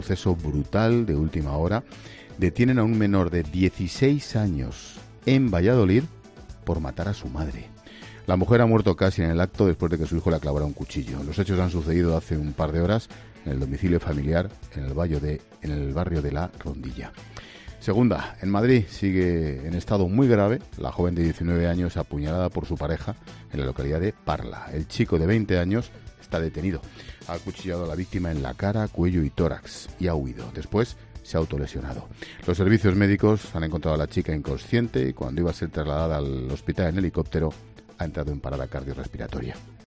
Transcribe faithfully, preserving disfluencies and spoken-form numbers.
Proceso brutal de última hora. Detienen a un menor de dieciséis años en Valladolid por matar a su madre. La mujer ha muerto casi en el acto después de que su hijo le clavara un cuchillo. Los hechos han sucedido hace un par de horas en el domicilio familiar en el barrio de, en el barrio de La Rondilla. Segunda, en Madrid sigue en estado muy grave la joven de diecinueve años apuñalada por su pareja en la localidad de Parla. El chico de veinte años está detenido. Ha acuchillado a la víctima en la cara, cuello y tórax y ha huido. Después se ha autolesionado. Los servicios médicos han encontrado a la chica inconsciente y cuando iba a ser trasladada al hospital en helicóptero ha entrado en parada cardiorrespiratoria.